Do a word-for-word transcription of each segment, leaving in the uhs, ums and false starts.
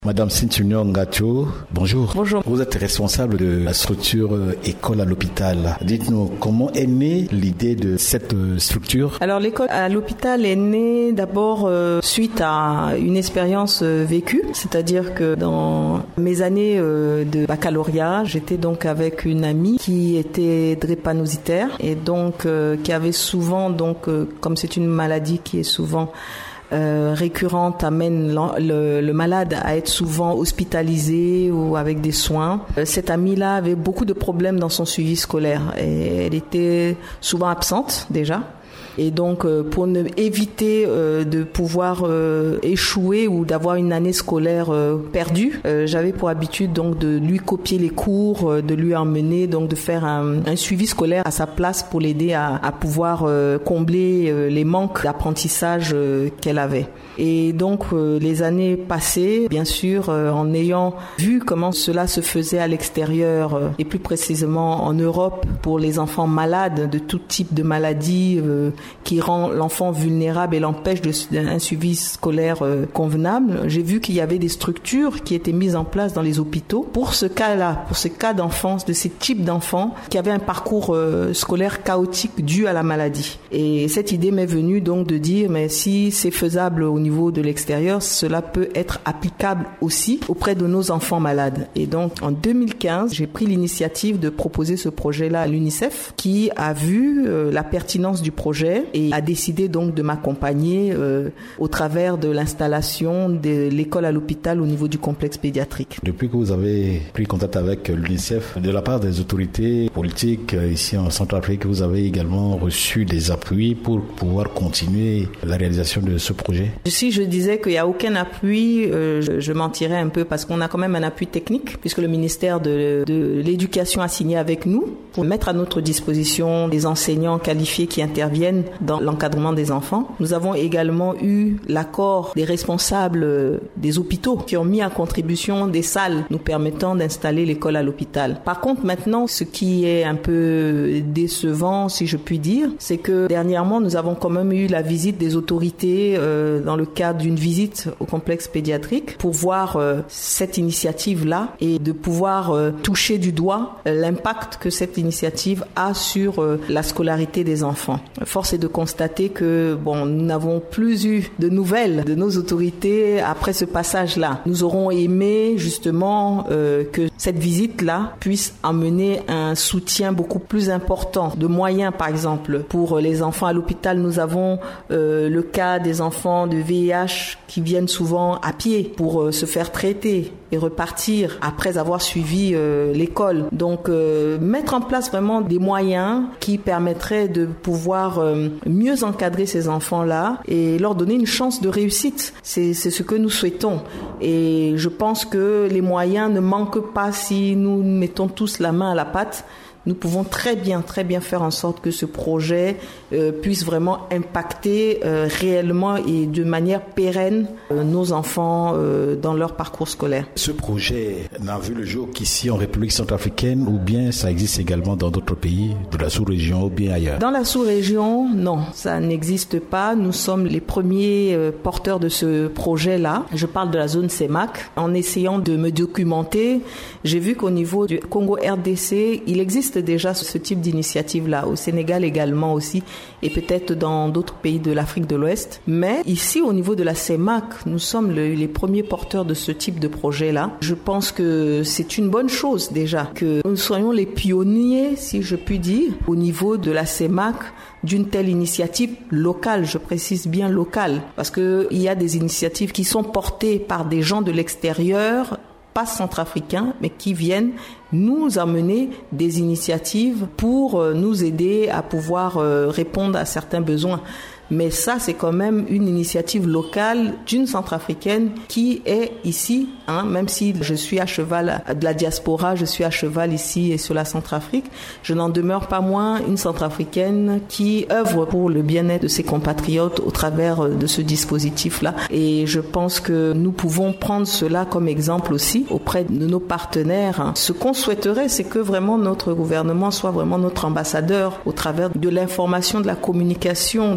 Madame Cynthia Ngacho, bonjour. Bonjour. Vous êtes responsable de la structure euh, École à l'hôpital. Dites-nous, comment est née l'idée de cette euh, structure? Alors, l'école à l'hôpital est née d'abord euh, suite à une expérience euh, vécue. C'est-à-dire que dans mes années euh, de baccalauréat, j'étais donc avec une amie qui était drépanocytaire et donc euh, qui avait souvent, donc euh, comme c'est une maladie qui est souvent Euh, récurrente, amène le, le malade à être souvent hospitalisé ou avec des soins. Euh, cette amie-là avait beaucoup de problèmes dans son suivi scolaire et elle était souvent absente déjà. Et donc, euh, pour ne, éviter euh, de pouvoir euh, échouer ou d'avoir une année scolaire euh, perdue, euh, j'avais pour habitude donc de lui copier les cours, euh, de lui emmener, donc de faire un, un suivi scolaire à sa place pour l'aider à, à pouvoir euh, combler euh, les manques d'apprentissage euh, qu'elle avait. Et donc, euh, les années passées, bien sûr, euh, en ayant vu comment cela se faisait à l'extérieur euh, et plus précisément en Europe pour les enfants malades de tout type de maladies euh, qui rend l'enfant vulnérable et l'empêche de, d'un suivi scolaire euh, convenable, j'ai vu qu'il y avait des structures qui étaient mises en place dans les hôpitaux pour ce cas-là, pour ce cas d'enfance, de ces types d'enfants qui avaient un parcours euh, scolaire chaotique dû à la maladie. Et cette idée m'est venue donc de dire, mais si c'est faisable au niveau de l'extérieur, cela peut être applicable aussi auprès de nos enfants malades. Et donc, en deux mille quinze, j'ai pris l'initiative de proposer ce projet-là à l'UNICEF, qui a vu euh, la pertinence du projet et a décidé donc de m'accompagner euh, au travers de l'installation de l'école à l'hôpital au niveau du complexe pédiatrique. Depuis que vous avez pris contact avec l'UNICEF, de la part des autorités politiques ici en Centrafrique, vous avez également reçu des appuis pour pouvoir continuer la réalisation de ce projet? Si je disais qu'il n'y a aucun appui, euh, je, je mentirais un peu parce qu'on a quand même un appui technique puisque le ministère de, de l'Éducation a signé avec nous pour mettre à notre disposition des enseignants qualifiés qui interviennent dans l'encadrement des enfants. Nous avons également eu l'accord des responsables des hôpitaux qui ont mis en contribution des salles nous permettant d'installer l'école à l'hôpital. Par contre, maintenant, ce qui est un peu décevant, si je puis dire, c'est que dernièrement, nous avons quand même eu la visite des autorités euh, dans le cadre d'une visite au complexe pédiatrique pour voir euh, cette initiative-là et de pouvoir euh, toucher du doigt euh, l'impact que cette initiative a sur euh, la scolarité des enfants. Force est de constater que bon, nous n'avons plus eu de nouvelles de nos autorités après ce passage-là. Nous aurons aimé justement euh, que cette visite-là puisse amener un soutien beaucoup plus important de moyens, par exemple. Pour les enfants à l'hôpital, nous avons euh, le cas des enfants de V I H qui viennent souvent à pied pour euh, se faire traiter et repartir après avoir suivi euh, l'école. Donc, euh, mettre en place vraiment des moyens qui permettraient de pouvoir euh, mieux encadrer ces enfants-là et leur donner une chance de réussite. C'est, c'est ce que nous souhaitons. Et je pense que les moyens ne manquent pas si nous mettons tous la main à la pâte. Nous pouvons très bien, très bien faire en sorte que ce projet euh, puisse vraiment impacter euh, réellement et de manière pérenne euh, nos enfants euh, dans leur parcours scolaire. Ce projet n'a vu le jour qu'ici en République centrafricaine ou bien ça existe également dans d'autres pays de la sous-région ou bien ailleurs? Dans la sous-région, non, ça n'existe pas. Nous sommes les premiers euh, porteurs de ce projet-là. Je parle de la zone C E M A C. En essayant de me documenter, j'ai vu qu'au niveau du Congo R D C, il existe déjà ce type d'initiative-là, au Sénégal également aussi, et peut-être dans d'autres pays de l'Afrique de l'Ouest. Mais ici, au niveau de la C E M A C, nous sommes le, les premiers porteurs de ce type de projet-là. Je pense que c'est une bonne chose déjà, que nous soyons les pionniers, si je puis dire, au niveau de la C E M A C, d'une telle initiative locale, je précise bien locale, parce qu'il y a des initiatives qui sont portées par des gens de l'extérieur, pas centrafricains, mais qui viennent nous amener des initiatives pour nous aider à pouvoir répondre à certains besoins. Mais ça, c'est quand même une initiative locale d'une centrafricaine qui est ici, hein, même si je suis à cheval de la diaspora, je suis à cheval ici et sur la Centrafrique, je n'en demeure pas moins une centrafricaine qui œuvre pour le bien-être de ses compatriotes au travers de ce dispositif-là. Et je pense que nous pouvons prendre cela comme exemple aussi auprès de nos partenaires. Ce qu'on souhaiterait, c'est que vraiment notre gouvernement soit vraiment notre ambassadeur au travers de l'information, de la communication, de la sensibilisation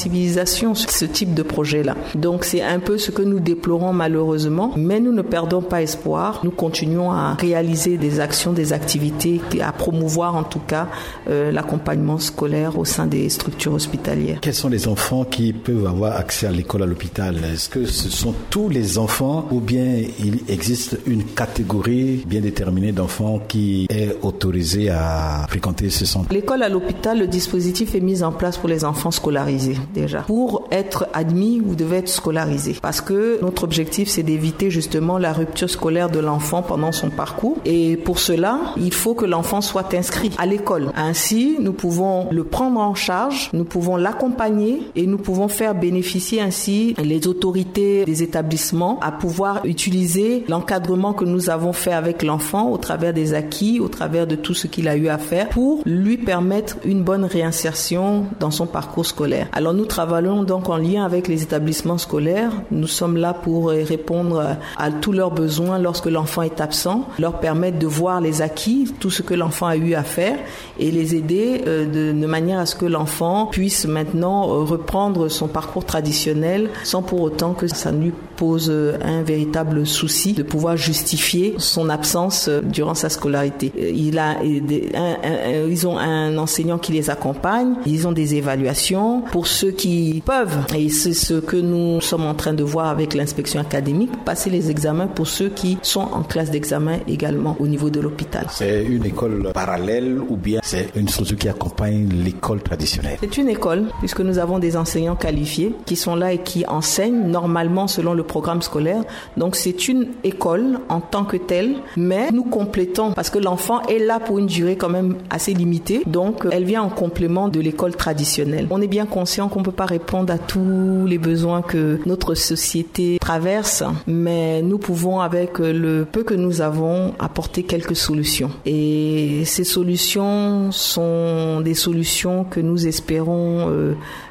sensibilisation sur ce type de projet-là. Donc c'est un peu ce que nous déplorons malheureusement, mais nous ne perdons pas espoir. Nous continuons à réaliser des actions, des activités, à promouvoir en tout cas euh, l'accompagnement scolaire au sein des structures hospitalières. Quels sont les enfants qui peuvent avoir accès à l'école à l'hôpital? Est-ce que ce sont tous les enfants ou bien il existe une catégorie bien déterminée d'enfants qui est autorisée à fréquenter ce centre? L'école à l'hôpital, le dispositif est mis en place pour les enfants scolarisés déjà. Pour être admis, vous devez être scolarisé parce que notre objectif c'est d'éviter justement la rupture scolaire de l'enfant pendant son parcours et pour cela, il faut que l'enfant soit inscrit à l'école. Ainsi, nous pouvons le prendre en charge, nous pouvons l'accompagner et nous pouvons faire bénéficier ainsi les autorités des établissements à pouvoir utiliser l'encadrement que nous avons fait avec l'enfant au travers des acquis, au travers de tout ce qu'il a eu à faire pour lui permettre une bonne réinsertion dans son parcours scolaire. Alors nous travaillons donc en lien avec les établissements scolaires. Nous sommes là pour répondre à tous leurs besoins lorsque l'enfant est absent, leur permettre de voir les acquis, tout ce que l'enfant a eu à faire et les aider de, de manière à ce que l'enfant puisse maintenant reprendre son parcours traditionnel sans pour autant que ça lui pose un véritable souci de pouvoir justifier son absence durant sa scolarité. Il a, un, un, ils ont un enseignant qui les accompagne, ils ont des évaluations pour ceux qui peuvent, et c'est ce que nous sommes en train de voir avec l'inspection académique, passer les examens pour ceux qui sont en classe d'examen également au niveau de l'hôpital. C'est une école parallèle ou bien c'est une structure qui accompagne l'école traditionnelle? C'est une école puisque nous avons des enseignants qualifiés qui sont là et qui enseignent normalement selon le programme scolaire. Donc c'est une école en tant que telle, mais nous complétons parce que l'enfant est là pour une durée quand même assez limitée. Donc elle vient en complément de l'école traditionnelle. On est bien conscient qu'on ne peut pas répondre à tous les besoins que notre société traverse, mais nous pouvons avec le peu que nous avons apporter quelques solutions. Et ces solutions sont des solutions que nous espérons euh,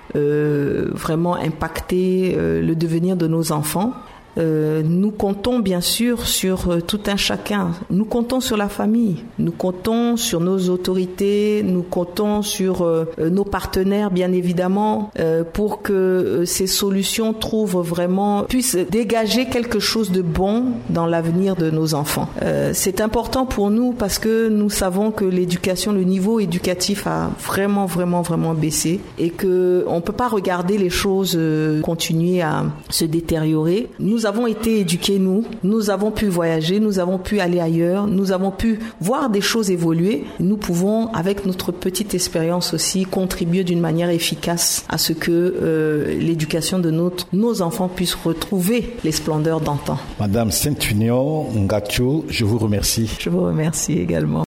euh, vraiment impacter euh, le devenir de nos enfants. Euh, nous comptons bien sûr sur euh, tout un chacun. Nous comptons sur la famille. Nous comptons sur nos autorités. Nous comptons sur euh, nos partenaires, bien évidemment, euh, pour que euh, ces solutions trouvent vraiment, puissent dégager quelque chose de bon dans l'avenir de nos enfants. Euh, c'est important pour nous parce que nous savons que l'éducation, le niveau éducatif a vraiment, vraiment, vraiment baissé et que on peut pas regarder les choses euh, continuer à se détériorer. Nous Nous avons été éduqués, nous. Nous avons pu voyager, nous avons pu aller ailleurs, nous avons pu voir des choses évoluer. Nous pouvons, avec notre petite expérience aussi, contribuer d'une manière efficace à ce que euh, l'éducation de notre, nos enfants puisse retrouver les splendeurs d'antan. Madame Sainte-Union Ngacho, je vous remercie. Je vous remercie également.